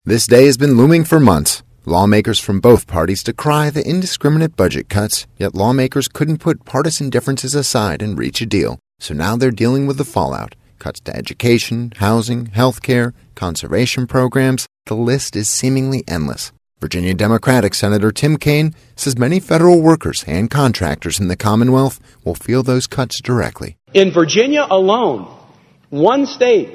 This day has been looming for months. Lawmakers from both parties decry the indiscriminate budget cuts, yet lawmakers couldn't put partisan differences aside and reach a deal. So now they're dealing with the fallout. Cuts to education, housing, healthcare, conservation programs. The list is seemingly endless. Virginia Democratic Senator Tim Kaine says many federal workers and contractors in the Commonwealth will feel those cuts directly. In Virginia alone, one state,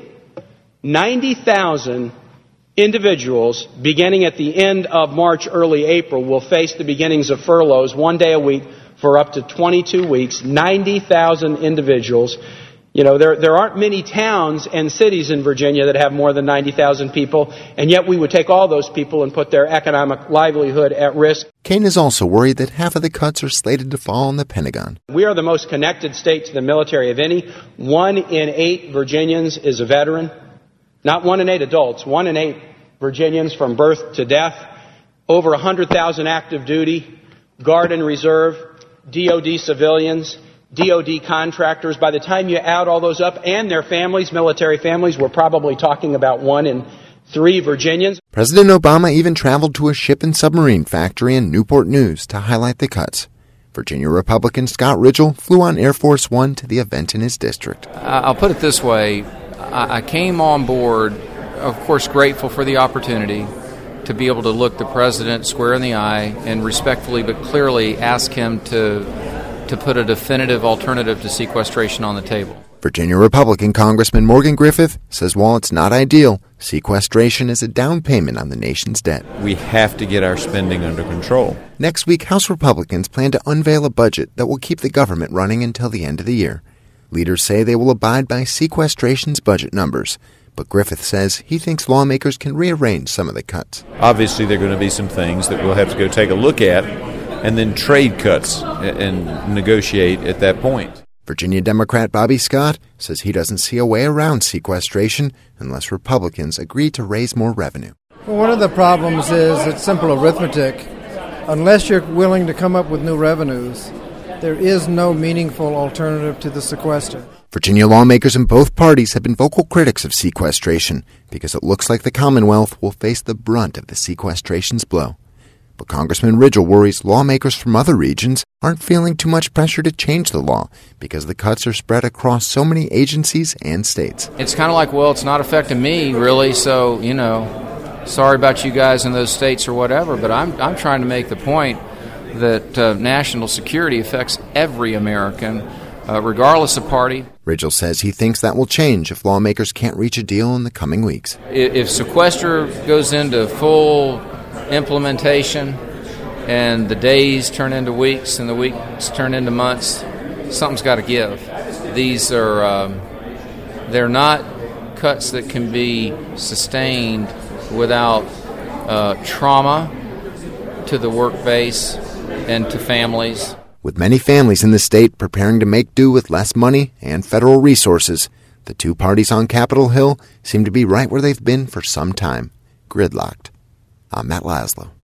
90,000 individuals beginning at the end of March, early April, will face the beginnings of furloughs 1 day a week for up to 22 weeks. 90,000 individuals. You know, there aren't many towns and cities in Virginia that have more than 90,000 people, and yet we would take all those people and put their economic livelihood at risk. Kaine is also worried that half of the cuts are slated to fall on the Pentagon. We are the most connected state to the military of any. 1 in 8 Virginians is a veteran. Not 1 in 8 adults, 1 in 8 Virginians from birth to death. Over 100,000 active duty, Guard and Reserve, DOD civilians, DOD contractors. By the time you add all those up and their families, military families, we're probably talking about 1 in 3 Virginians. President Obama even traveled to a ship and submarine factory in Newport News to highlight the cuts. Virginia Republican Scott Ridgel flew on Air Force One to the event in his district. I'll put it this way. I came on board, of course, grateful for the opportunity to be able to look the president square in the eye and respectfully but clearly ask him to put a definitive alternative to sequestration on the table. Virginia Republican Congressman Morgan Griffith says while it's not ideal, sequestration is a down payment on the nation's debt. We have to get our spending under control. Next week, House Republicans plan to unveil a budget that will keep the government running until the end of the year. Leaders say they will abide by sequestration's budget numbers, but Griffith says he thinks lawmakers can rearrange some of the cuts. Obviously, there are going to be some things that we'll have to go take a look at and then trade cuts and negotiate at that point. Virginia Democrat Bobby Scott says he doesn't see a way around sequestration unless Republicans agree to raise more revenue. Well, one of the problems is it's simple arithmetic. Unless you're willing to come up with new revenues, there is no meaningful alternative to the sequester. Virginia lawmakers in both parties have been vocal critics of sequestration because it looks like the Commonwealth will face the brunt of the sequestration's blow. But Congressman Ridgel worries lawmakers from other regions aren't feeling too much pressure to change the law because the cuts are spread across so many agencies and states. It's kind of like, well, it's not affecting me, really, so, sorry about you guys in those states or whatever, but I'm trying to make the point that national security affects every American, regardless of party. Ridgel says he thinks that will change if lawmakers can't reach a deal in the coming weeks. If sequester goes into full implementation and the days turn into weeks and the weeks turn into months, something's got to give. These are they're not cuts that can be sustained without trauma to the work base and to families. With many families in the state preparing to make do with less money and federal resources, the two parties on Capitol Hill seem to be right where they've been for some time, gridlocked. I'm Matt Laszlo.